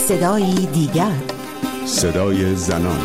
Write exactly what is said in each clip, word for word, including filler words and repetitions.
صدای دیگر، صدای زنان.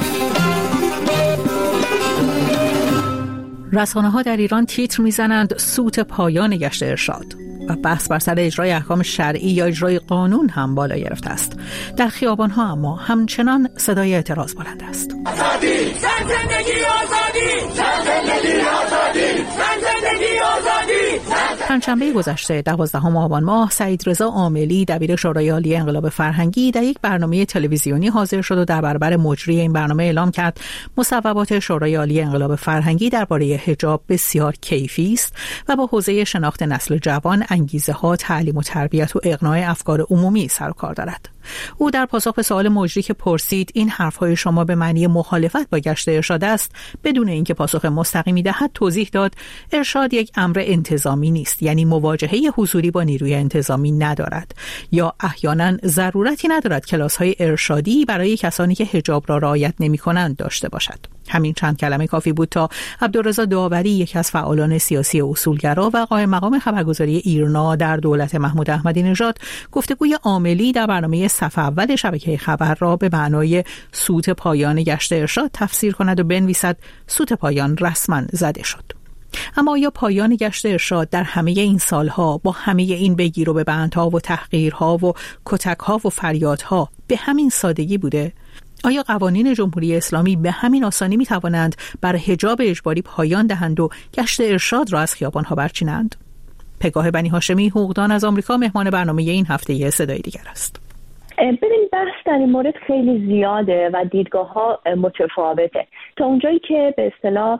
رسانه‌ها در ایران تیتر میزنند سوت پایان گشت ارشاد و بحث بر سر اجرای احکام شرعی یا اجرای قانون هم بالا گرفته است. در خیابان‌ها اما همچنان صدای اعتراض بلند است. آزادی، زن زندگی آزادی، زن زندگی آزادی، زن زندگی آزادی. پنجشنبه گذشته دوازدهم آبان ماه سعید رضا عاملی دبیر شورای عالی انقلاب فرهنگی در یک برنامه تلویزیونی حاضر شد و در برابر مجری این برنامه اعلام کرد مصوبات شورای عالی انقلاب فرهنگی درباره حجاب بسیار کیفی است و با حوزه شناخت نسل جوان، انگیزه ها، تعلیم و تربیت و اقناع افکار عمومی سر و کار دارد. او در پاسخ به سوال مجری که پرسید این حرفهای شما به معنی مخالفت با گشت ارشاد است، بدون اینکه پاسخ مستقیمی دهد توضیح داد ارشاد یک امر انتظامی نیست، یعنی مواجهه حضوری با نیروی انتظامی ندارد یا احیانا ضرورتی ندارد کلاس‌های ارشادی برای کسانی که حجاب را رعایت نمی‌کنند داشته باشد. همین چند کلمه کافی بود تا عبدالرضا داوری، یکی از فعالان سیاسی اصولگرا و قائم مقام خبرگزاری ایرنا در دولت محمود احمدی نژاد، گفتگوی عاملی در برنامه صف اول شبکه خبر را به معنای سوت پایان گشت ارشاد تفسیر کند و بنویسد سوت پایان رسما زده شد. اما آیا پایان گشت ارشاد در همه این سالها با همه این بگیر و ببندها و تحقیرها و کتکها و فریادها به همین سادگی بوده؟ آیا قوانین جمهوری اسلامی به همین آسانی می توانند بر حجاب اجباری پایان دهند و گشت ارشاد را از خیابانها برچینند؟ پگاه بنی هاشمی، حقوقدان از آمریکا، مهمان برنامه این هفته صدای دیگر است. ببین، بحث در این مورد خیلی زیاده و دیدگاه‌ها متفاوته. تا اونجایی که به اصطلاح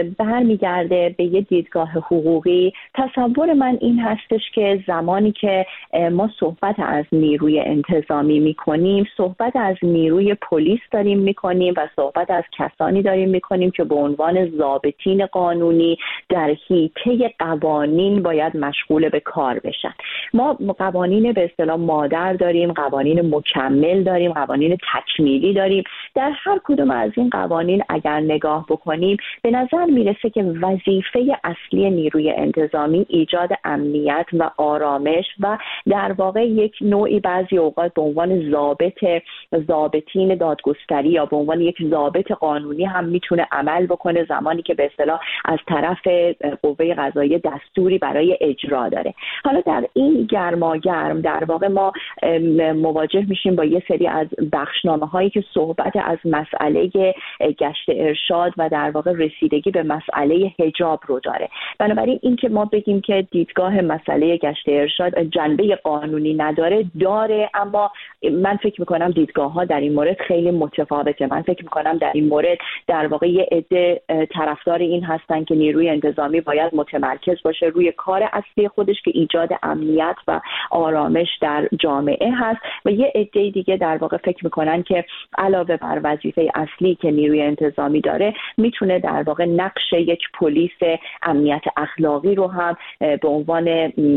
برمیگرده به یه دیدگاه حقوقی، تصور من این هستش که زمانی که ما صحبت از نیروی انتظامی میکنیم، صحبت از نیروی پلیس داریم میکنیم و صحبت از کسانی داریم میکنیم که به عنوان ضابطین قانونی در حیطه قوانین باید مشغول به کار بشن. ما قوانین به اصطلاح مادر داریم، قوانین مکمل داریم، قوانین تکمیلی داریم. در هر کدوم از این قوانین اگر نگاه بکنیم به نظر میرسه که وظیفه اصلی نیروی انتظامی ایجاد امنیت و آرامش و در واقع یک نوعی بعضی اوقات به عنوان ضابط ضابطین دادگستری یا به عنوان یک ضابط قانونی هم میتونه عمل بکنه زمانی که به اصطلاح از طرف قوه قضاییه دستوری برای اجرا داره. حالا در این گرماگرم در واقع ما مواجه میشیم با یه سری از بخشنامه هایی که صحبت از مسئله گشت ارشاد و در واقع رسیدگی به مسئله حجاب رو داره. بنابراین این که ما بگیم که دیدگاه مسئله گشت ارشاد جنبه قانونی نداره، داره، اما من فکر میکنم دیدگاه ها در این مورد خیلی متفاوته. من فکر میکنم در این مورد در واقع یه عده طرفدار این هستن که نیروی انتظامی باید متمرکز باشه روی کار اصلی خودش که ایجاد امنیت و آرامش در جامعه هست و یه عده دیگه در واقع فکر میکنن که علاوه بر وظیفه اصلی که نیروی انتظامی داره میتونه در واقع نقش یک پلیس امنیت اخلاقی رو هم به عنوان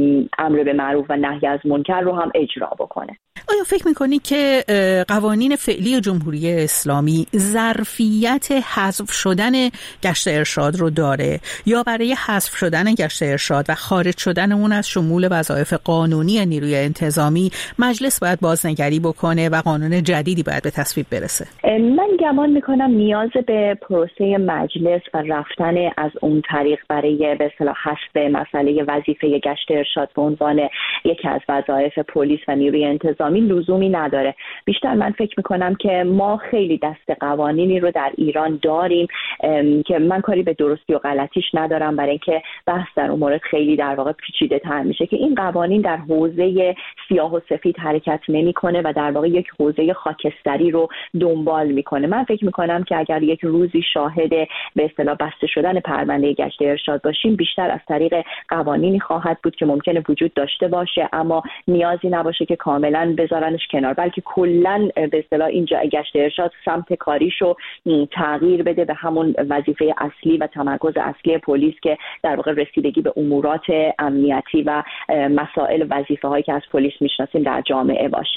امر به معروف و نهی از منکر رو هم اجرا بکنه. آیا فکر میکنی که قوانین فعلی جمهوری اسلامی ظرفیت حذف شدن گشت ارشاد رو داره یا برای حذف شدن گشت ارشاد و خارج شدن اون از شمول وظایف قانونی نیروی انتظامی مجلس باید بازنگری بکنه و قانون جدیدی باید به تصویب برسه؟ من گمان میکنم نیاز به پروسه مجلس و رفتن از اون طریق برای به اصطلاح حذف مسئله وظیفه گشت ارشاد به عنوان یکی از وظایف پلیس و نیروی انتظامی لزومی نداره. بیشتر من فکر میکنم که ما خیلی دست قوانینی رو در ایران داریم که من کاری به درستی و غلطیش ندارم، برای اینکه بحث در اون مورد خیلی در واقع پیچیده تر میشه که این قوانین در حوزه سیاه و سفید حرکت نمیکنه و در واقع یک حوزه خاکستری رو دنبال میکنه. من فکر میکنم که اگر یک روزی شاهد به اصطلاح بسته شدن پرونده گشت ارشاد باشیم، بیشتر از طریق قوانینی خواهد بود که ممکنه وجود داشته باشه اما نیازی نباشه که کاملا بذارنش کنار، بلکه کلا به اصطلاح اینجا گشت ارشاد سمت کاریشو تغییر بده به همون وظیفه اصلی و تمرکز اصلی پلیس که در واقع رسیدگی به امورات امنیتی و مسائل وظیفه هایی که از پلیس میشناسیم در جامعه باشه.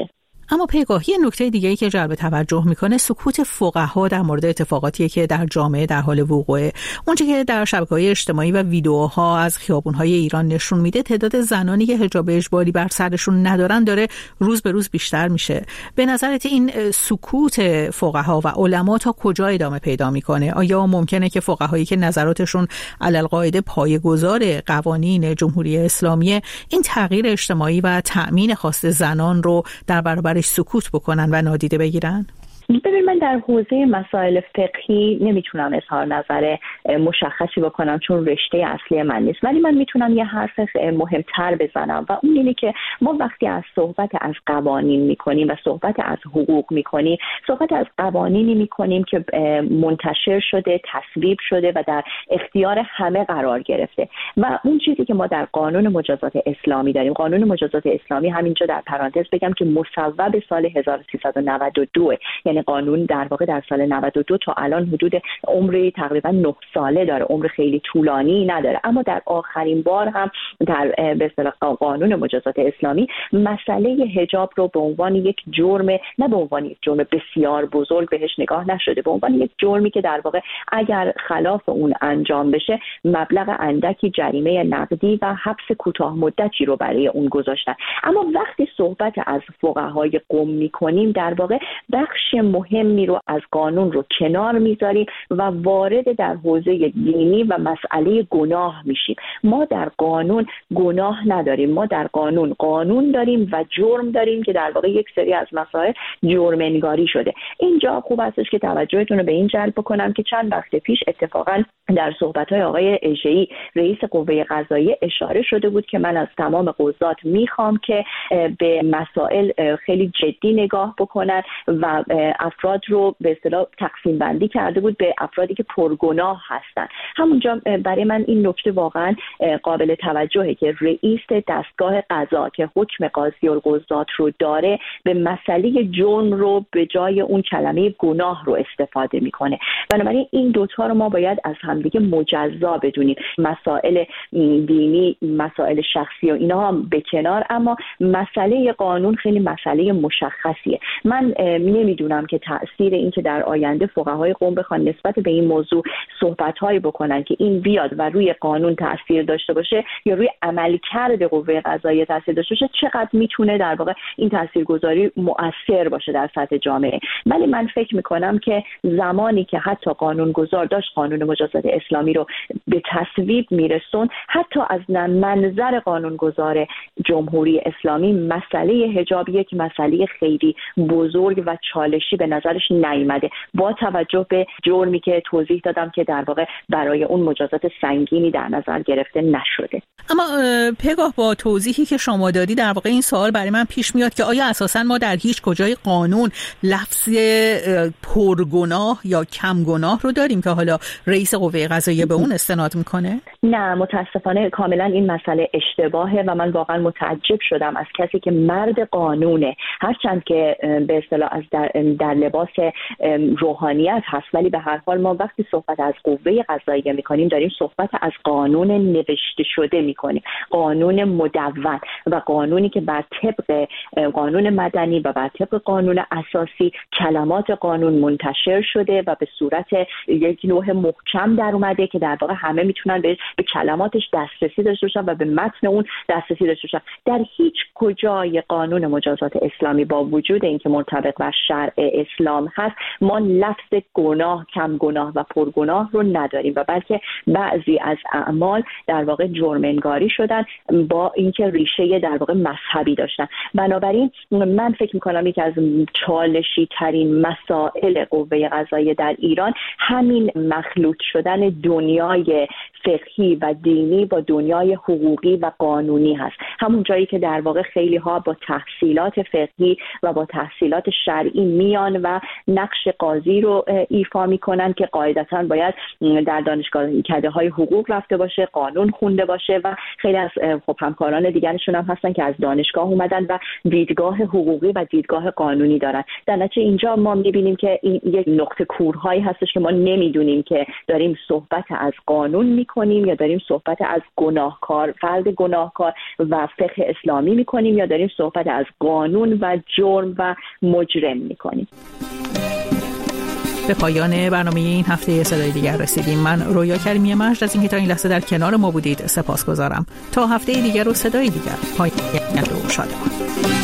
اما پیگاه یه نکته دیگه‌ای که جلب توجه میکنه سکوت فقها در مورد اتفاقاتی که در جامعه در حال وقوعه. اونچه که در شبکه‌های اجتماعی و ویدیوها از خیابون‌های ایران نشون میده تعداد زنانی که حجاب اجباری بر سرشون ندارن داره روز به روز بیشتر میشه. به نظرت این سکوت فقها و علما تا کجا ادامه پیدا میکنه؟ آیا ممکنه که فقهایی که نظراتشون علالقاعده پایه‌گذار قوانین جمهوری اسلامی این تغییر اجتماعی و تأمین خواست زنان رو در برابر سکوت بکنن و نادیده بگیرن؟ ببین، من در حوزه مسائل فقهی نمیتونم اظهار نظر مشخصی بکنم چون رشته اصلی من نیست، ولی من میتونم یه حرف مهمتر بزنم و اون اینه که ما وقتی از صحبت از قوانین میکنیم و صحبت از حقوق میکنیم، صحبت از قوانینی میکنیم که منتشر شده، تصویب شده و در اختیار همه قرار گرفته و اون چیزی که ما در قانون مجازات اسلامی داریم، قانون مجازات اسلامی همینجا در پرانتز بگم که مصوب سال هزار و سیصد و نود و دو، یعنی قانون در واقع در سال نود و دو تا الان حدود عمری تقریبا نه ساله داره، عمر خیلی طولانی نداره، اما در آخرین بار هم در به اصطلاح قانون مجازات اسلامی مسئله حجاب رو به عنوان یک جرم، نه به عنوان یک جرم بسیار بزرگ بهش نگاه نشده، به عنوان یک جرمی که در واقع اگر خلاف اون انجام بشه مبلغ اندکی جریمه نقدی و حبس کوتاه مدتی رو برای اون گذاشتن. اما وقتی صحبت از فقهای قم می‌کنیم در واقع بخش مهمی رو از قانون رو کنار میذاریم و وارد در حوزه دینی و مسئله گناه میشیم. ما در قانون گناه نداریم، ما در قانون قانون داریم و جرم داریم که در واقع یک سری از مسائل جرم انگاری شده. اینجا خوب هستش که توجهتون رو به این جلب بکنم که چند وقت پیش اتفاقاً در صحبت‌های آقای اژه‌ای رئیس قوه قضاییه اشاره شده بود که من از تمام قضات میخوام که به مسائل خیلی جدی نگاه بکنن و افراد رو به اصطلاح تقسیم بندی کرده بود به افرادی که پرگناه هستن. همونجا برای من این نکته واقعا قابل توجهه که رئیس دستگاه قضا که حکم قاضی القضات رو داره به مسئله جرم رو به جای اون کلمه گناه رو استفاده میکنه. بنابراین این دوتا رو ما باید از همدیگه مجزا بدونیم. مسائل دینی، مسائل شخصی و اینا هم به کنار، اما مسئله قانون خیلی مسئله مشخصیه. من نمیدونم که تأثیر این که در آینده فقهای قم بخوان نسبت به این موضوع صحبت‌هایی بکنن که این بیاد و روی قانون تأثیر داشته باشه یا روی عملکرد قوه قضاییه تأثیر داشته باشه، چقدر میتونه در واقع این تاثیرگذاری مؤثر باشه در سطح جامعه. ولی من فکر میکنم که زمانی که حتی قانونگذار داشت قانون مجازات اسلامی رو به تصویب میرسون، حتی از منظر قانونگذار جمهوری اسلامی مسئله حجاب یک مسئله خیلی بزرگ و چالشی به نظرش نیامده، با توجه به جرمی که توضیح دادم که در واقع برای اون مجازات سنگینی در نظر گرفته نشده. اما پگاه با توضیحی که شما دادی در واقع این سوال برای من پیش میاد که آیا اساساً ما در هیچ کجای قانون لفظ پرگناه یا کم گناه رو داریم که حالا رئیس قوه قضاییه به اون استناد میکنه؟ نه، متاسفانه کاملا این مسئله اشتباهه و من واقعا متعجب شدم از کسی که مرد قانونه، هرچند که به اصطلاح از در, در لباس روحانیت هست، ولی به هر حال ما وقتی صحبت از قوه قضاییه میکنیم داریم صحبت از قانون نوشته شده میکنیم، قانون مدون و قانونی که بر طبق قانون مدنی و بر طبق قانون اساسی کلمات قانون منتشر شده و به صورت یک لوح محکم در اومده که در واقع همه میتونن به, به کلماتش دسترسی داشته باشن و به متن اون دسترسی داشته باشن. در هیچ کجای قانون مجازات اسلامی با وجود اینکه مرتبط بر شرع اسلام هست ما لفظ گناه، کم گناه و پرگناه رو نداریم و بلکه بعضی از اعمال در واقع جرم انگاری شدن با اینکه ریشه در واقع مذهبی داشتن. بنابراین من فکر می‌کنم یکی از چالشی ترین مسائل قوه قضاییه در ایران همین مخلوط شدن دنیای فقهی و دینی با دنیای حقوقی و قانونی هست. همون جایی که در واقع خیلی ها با تحصیلات فقهی و با تحصیلات شرعی میان و نقش قاضی رو ایفا میکنن که قاعدتاً باید در دانشگاه کده‌های حقوق رفته باشه، قانون خونده باشه و خیلی از خب همکاران دیگرشون هم هستن که از دانشگاه اومدن و دیدگاه حقوقی و دیدگاه قانونی دارن. در نتیجه اینجا ما میبینیم که این یک نقطه کورهایی هستش که ما نمیدونیم که داریم صحبت از قانون میکنیم یا آیا داریم صحبت از گناهکار، فرد گناهکار و فقه اسلامی میکنیم یا داریم صحبت از قانون و جرم و مجرم میکنیم. به پایان برنامه این هفته صدای دیگر رسیدیم. من رویا کریمی مجد از اینکه تا این لحظه در کنار ما بودید سپاسگزارم. تا هفته دیگر و صدای دیگر، پایان و شادمان.